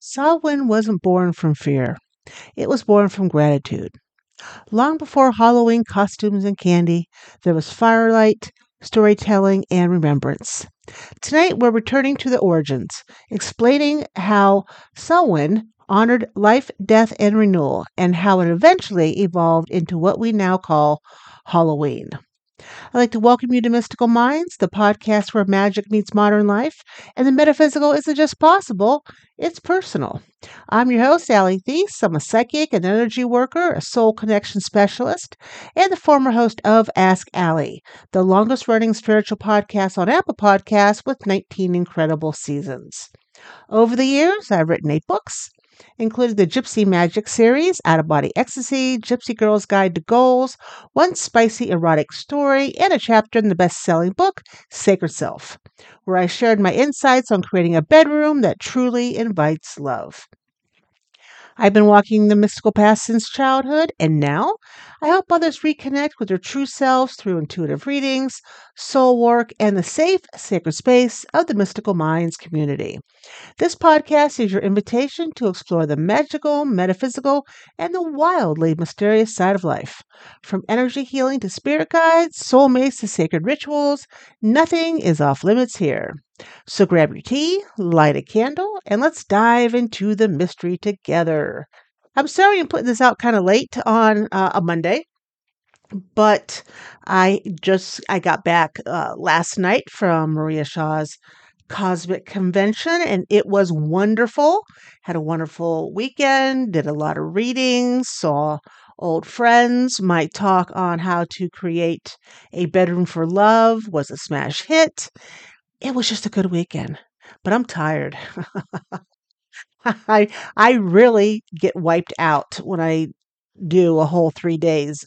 Samhain wasn't born from fear. It was born from gratitude. Long before Halloween costumes and candy, there was firelight, storytelling, and remembrance. Tonight, we're returning to the origins, explaining how Samhain honored life, death, and renewal, and how it eventually evolved into what we now call Halloween. I'd like to welcome you to Mystical Minds, the podcast where magic meets modern life, and the metaphysical isn't just possible, it's personal. I'm your host, Allie Thies. I'm a psychic, an energy worker, a soul connection specialist, and the former host of Ask Allie, the longest running spiritual podcast on Apple Podcasts with 19 incredible seasons. Over the years, I've written 8 books, including the Gypsy Magic series, Out of Body Ecstasy, Gypsy Girl's Guide to Goals, One Spicy Erotic Story, and a chapter in the best selling book, Sacred Self, where I shared my insights on creating a bedroom that truly invites love. I've been walking the mystical path since childhood, and now I help others reconnect with their true selves through intuitive readings, soul work, and the safe, sacred space of the Mystical Minds community. This podcast is your invitation to explore the magical, metaphysical, and the wildly mysterious side of life. From energy healing to spirit guides, soulmates to sacred rituals, nothing is off limits here. So grab your tea, light a candle, and let's dive into the mystery together. I'm sorry I'm putting this out kind of late on a Monday, but I got back last night from Maria Shaw's Cosmic Convention, and it was wonderful. Had a wonderful weekend, did a lot of readings, saw old friends. My talk on how to create a bedroom for love was a smash hit. It was just a good weekend, but I'm tired. I really get wiped out when I do a whole 3 days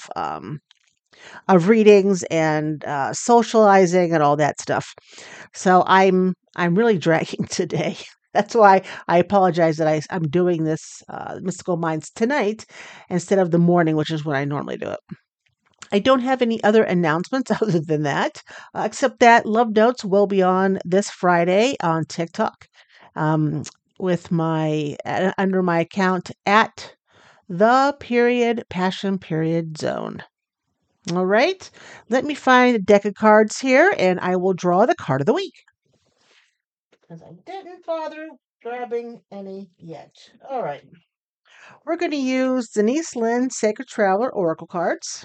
of readings and socializing and all that stuff. So I'm really dragging today. That's why I apologize that I'm doing this Mystical Minds tonight instead of the morning, which is when I normally do it. I don't have any other announcements other than that, except that Love Notes will be on this Friday on TikTok um, with my under my account at the period passion period zone. All right, let me find a deck of cards here, and I will draw the card of the week because I didn't bother grabbing any yet. All right, we're going to use Denise Lynn Sacred Traveler Oracle cards.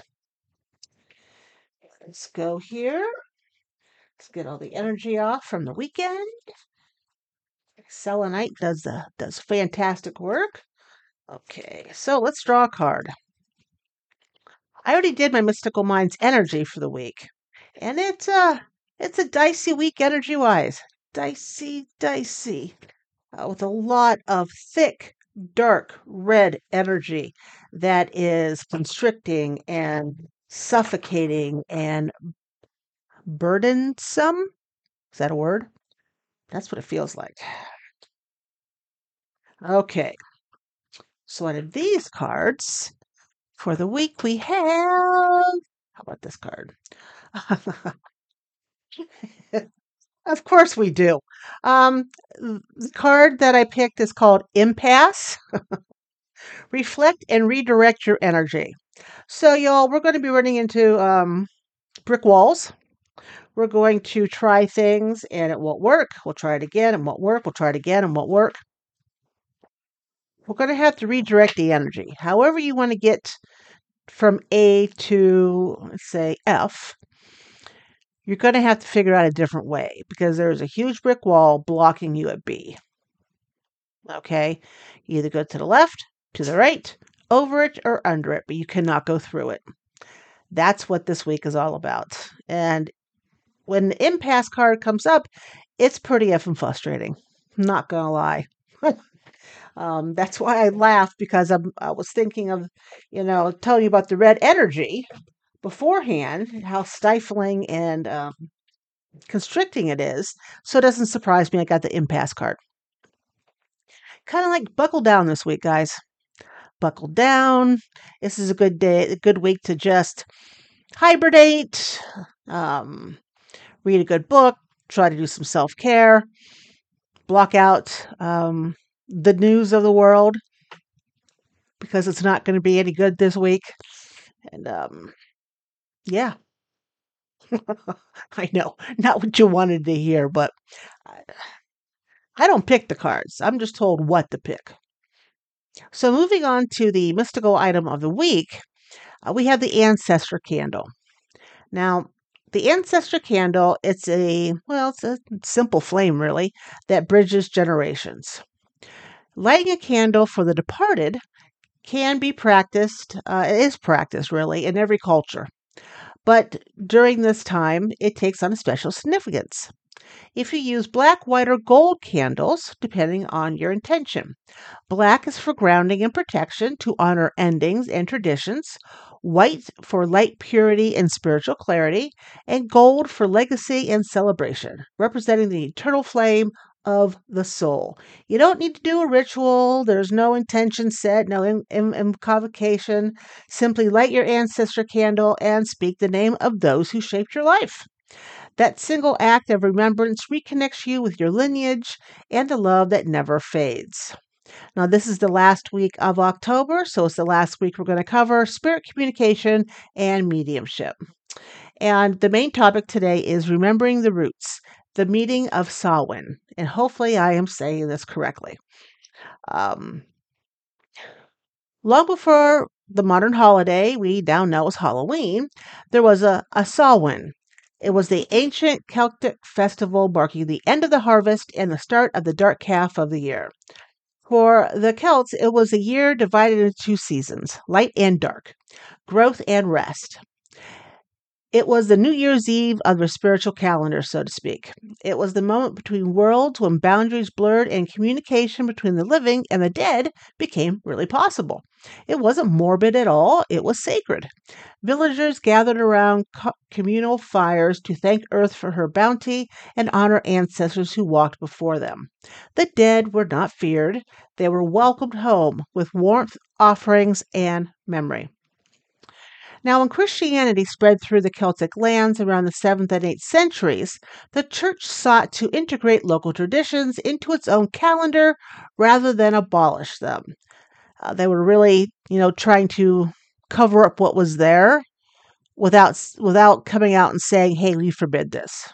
Let's go here. Let's get all the energy off from the weekend. Selenite does fantastic work. Okay, so let's draw a card. I already did my Mystical Minds energy for the week, and it's a dicey week energy wise. Dicey, with a lot of thick, dark red energy that is constricting and suffocating and burdensome. Is that a word? That's what it feels like. Okay, so out of these cards for the week we have, how about this card? Of course we do. The card that I picked is called Impasse. Reflect and redirect your energy. So, y'all, we're going to be running into brick walls. We're going to try things and it won't work. We'll try it again and won't work. We'll try it again and won't work. We're going to have to redirect the energy. However, you want to get from A to, let's say, F, you're going to have to figure out a different way because there's a huge brick wall blocking you at B. Okay? You either go to the left, to the right, over it, or under it, but you cannot go through it. That's what this week is all about. And when the impasse card comes up, it's pretty effing frustrating. I'm not going to lie. That's why I laugh because I was thinking of, telling you about the red energy beforehand, how stifling and constricting it is. So it doesn't surprise me I got the impasse card. Kind of like buckle down this week, guys. Buckle down. This is a good day, a good week to just hibernate, read a good book, try to do some self care, block out the news of the world because it's not going to be any good this week. And yeah, I know, not what you wanted to hear, but I I don't pick the cards. I'm just told what to pick. So moving on to the mystical item of the week, we have the ancestor candle. Now, the ancestor candle, it's a simple flame really that bridges generations. Lighting a candle for the departed can be practiced, is practiced really in every culture. But during this time, it takes on a special significance. If you use black, white, or gold candles, depending on your intention. Black is for grounding and protection to honor endings and traditions, white for light purity and spiritual clarity, and gold for legacy and celebration, representing the eternal flame of the soul. You don't need to do a ritual, there's no intention set, no invocation. Simply light your ancestor candle and speak the name of those who shaped your life. That single act of remembrance reconnects you with your lineage and a love that never fades. Now, this is the last week of October, so it's the last week we're going to cover spirit communication and mediumship. And the main topic today is remembering the roots, the meeting of Samhain. And hopefully, I am saying this correctly. Um, Long before the modern holiday we now know as Halloween, there was a Samhain. It was the ancient Celtic festival marking the end of the harvest and the start of the dark half of the year. For the Celts, it was a year divided into two seasons, light and dark, growth and rest. It was the New Year's Eve of their spiritual calendar, so to speak. It was the moment between worlds when boundaries blurred and communication between the living and the dead became really possible. It wasn't morbid at all, it was sacred. Villagers gathered around communal fires to thank Earth for her bounty and honor ancestors who walked before them. The dead were not feared, they were welcomed home with warmth, offerings, and memory. Now, when Christianity spread through the Celtic lands around the 7th and 8th centuries, the church sought to integrate local traditions into its own calendar rather than abolish them. They were really, trying to cover up what was there without coming out and saying, "Hey, we forbid this."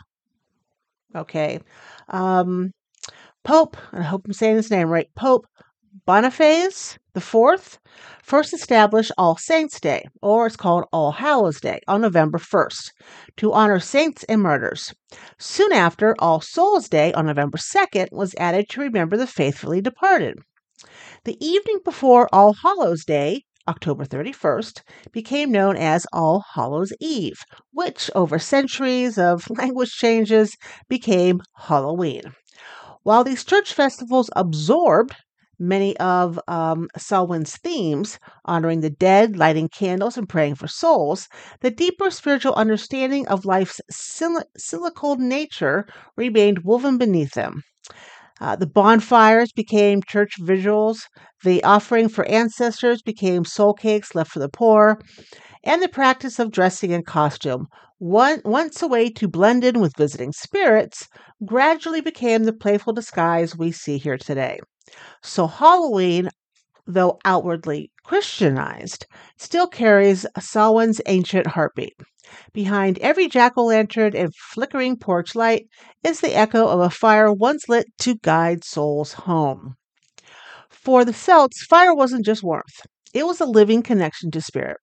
Okay, um, Pope. I hope I'm saying his name right. Pope Boniface the Fourth first established All Saints' Day, or it's called All Hallows' Day, on November 1st, to honor saints and martyrs. Soon after, All Souls' Day on November 2nd was added to remember the faithfully departed. The evening before All Hallows' Day, October 31st, became known as All Hallows' Eve, which, over centuries of language changes, became Halloween. While these church festivals absorbed many of Samhain's themes, honoring the dead, lighting candles, and praying for souls, the deeper spiritual understanding of life's cyclical nature remained woven beneath them. The bonfires became church vigils, the offering for ancestors became soul cakes left for the poor, and the practice of dressing in costume, once a way to blend in with visiting spirits, gradually became the playful disguise we see here today. So Halloween, though outwardly Christianized, still carries Samhain's ancient heartbeat. Behind every jack-o'-lantern and flickering porch light is the echo of a fire once lit to guide souls home. For the Celts, fire wasn't just warmth. It was a living connection to spirit.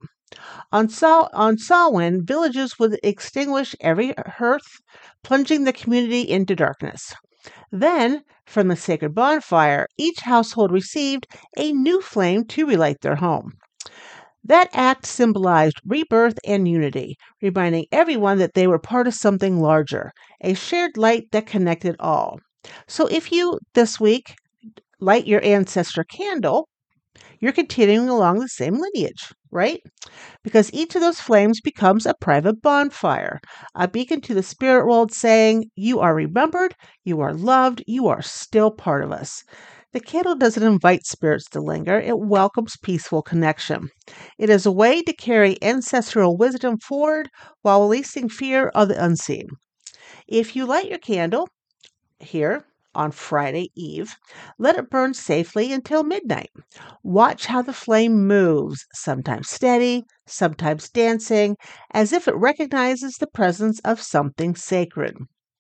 On Samhain, villages would extinguish every hearth, plunging the community into darkness. Then, from the sacred bonfire, each household received a new flame to relight their home. That act symbolized rebirth and unity, reminding everyone that they were part of something larger, a shared light that connected all. So if you, this week, light your ancestor candle, you're continuing along the same lineage, right? Because each of those flames becomes a private bonfire, a beacon to the spirit world saying, "You are remembered, you are loved, you are still part of us." The candle doesn't invite spirits to linger, it welcomes peaceful connection. It is a way to carry ancestral wisdom forward while releasing fear of the unseen. If you light your candle here, on Friday Eve. Let it burn safely until midnight. Watch how the flame moves, sometimes steady, sometimes dancing, as if it recognizes the presence of something sacred.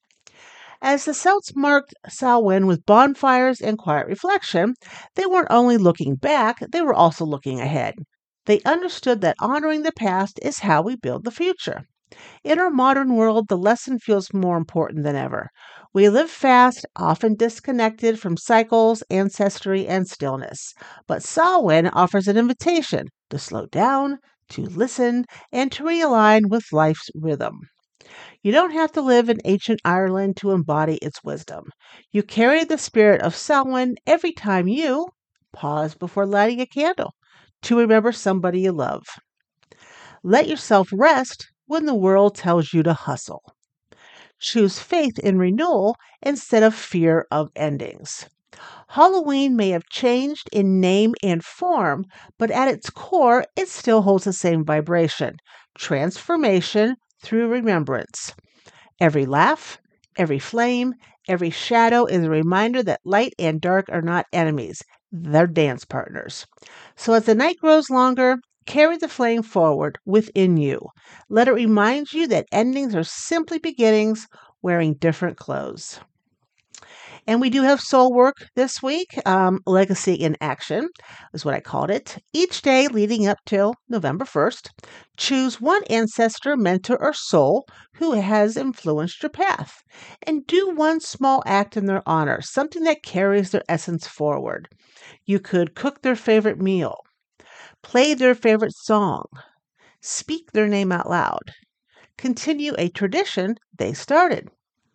As the Celts marked Samhain with bonfires and quiet reflection, they weren't only looking back, they were also looking ahead. They understood that honoring the past is how we build the future. In our modern world, the lesson feels more important than ever. We live fast, often disconnected from cycles, ancestry, and stillness. But Samhain offers an invitation to slow down, to listen, and to realign with life's rhythm. You don't have to live in ancient Ireland to embody its wisdom. You carry the spirit of Samhain every time you pause before lighting a candle to remember somebody you love. Let yourself rest when the world tells you to hustle. Choose faith in renewal instead of fear of endings. Halloween may have changed in name and form, but at its core, it still holds the same vibration transformation through remembrance. Every laugh, every flame, every shadow is a reminder that light and dark are not enemies, they're dance partners. So as the night grows longer, carry the flame forward within you. Let it remind you that endings are simply beginnings wearing different clothes. And we do have soul work this week. Legacy in Action is what I called it. Each day leading up till November 1st, choose one ancestor, mentor, or soul who has influenced your path. And do one small act in their honor, something that carries their essence forward. You could cook their favorite meal, play their favorite song, speak their name out loud, continue a tradition they started.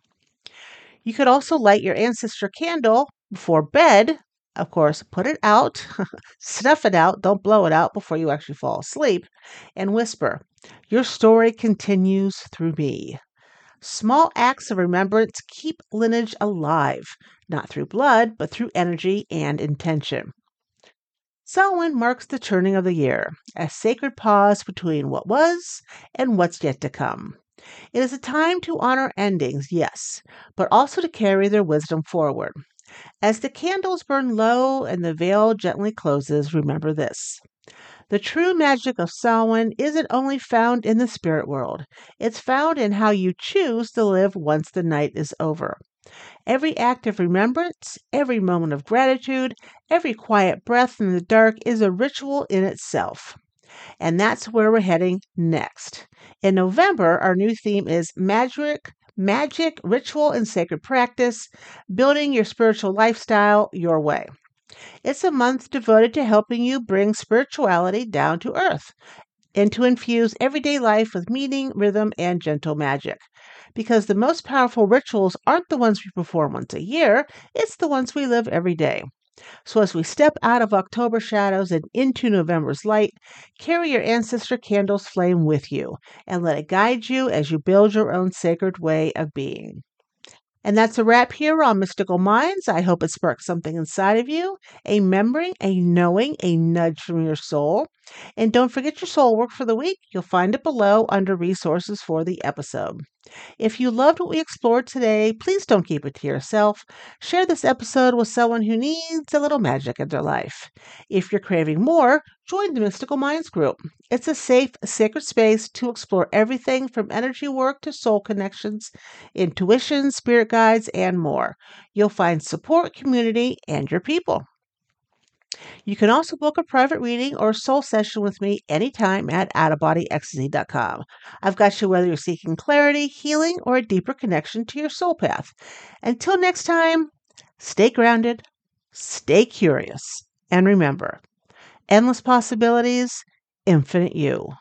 You could also light your ancestor candle before bed. Of course, put it out, snuff it out, don't blow it out before you actually fall asleep, and whisper, "Your story continues through me." Small acts of remembrance keep lineage alive, not through blood, but through energy and intention. Samhain marks the turning of the year, a sacred pause between what was and what's yet to come. It is a time to honor endings, yes, but also to carry their wisdom forward. As the candles burn low and the veil gently closes, remember this. The true magic of Samhain isn't only found in the spirit world, it's found in how you choose to live once the night is over. Every act of remembrance, every moment of gratitude, every quiet breath in the dark is a ritual in itself. And that's where we're heading next. In November, our new theme is magic, ritual, and sacred practice, building your spiritual lifestyle your way. It's a month devoted to helping you bring spirituality down to earth and to infuse everyday life with meaning, rhythm, and gentle magic. Because the most powerful rituals aren't the ones we perform once a year, it's the ones we live every day. So as we step out of October shadows and into November's light, carry your ancestor candle's flame with you and let it guide you as you build your own sacred way of being. And that's a wrap here on Mystical Minds. I hope it sparks something inside of you, a memory, a knowing, a nudge from your soul. And don't forget your soul work for the week. You'll find it below under resources for the episode. If you loved what we explored today, please don't keep it to yourself. Share this episode with someone who needs a little magic in their life. If you're craving more, join the Mystical Minds group. It's a safe, sacred space to explore everything from energy work to soul connections, intuition, spirit guides, and more. You'll find support, community, and your people. You can also book a private reading or soul session with me anytime at outofbodyecstasy.com. I've got you whether you're seeking clarity, healing, or a deeper connection to your soul path. Until next time, stay grounded, stay curious, and remember, endless possibilities, infinite you.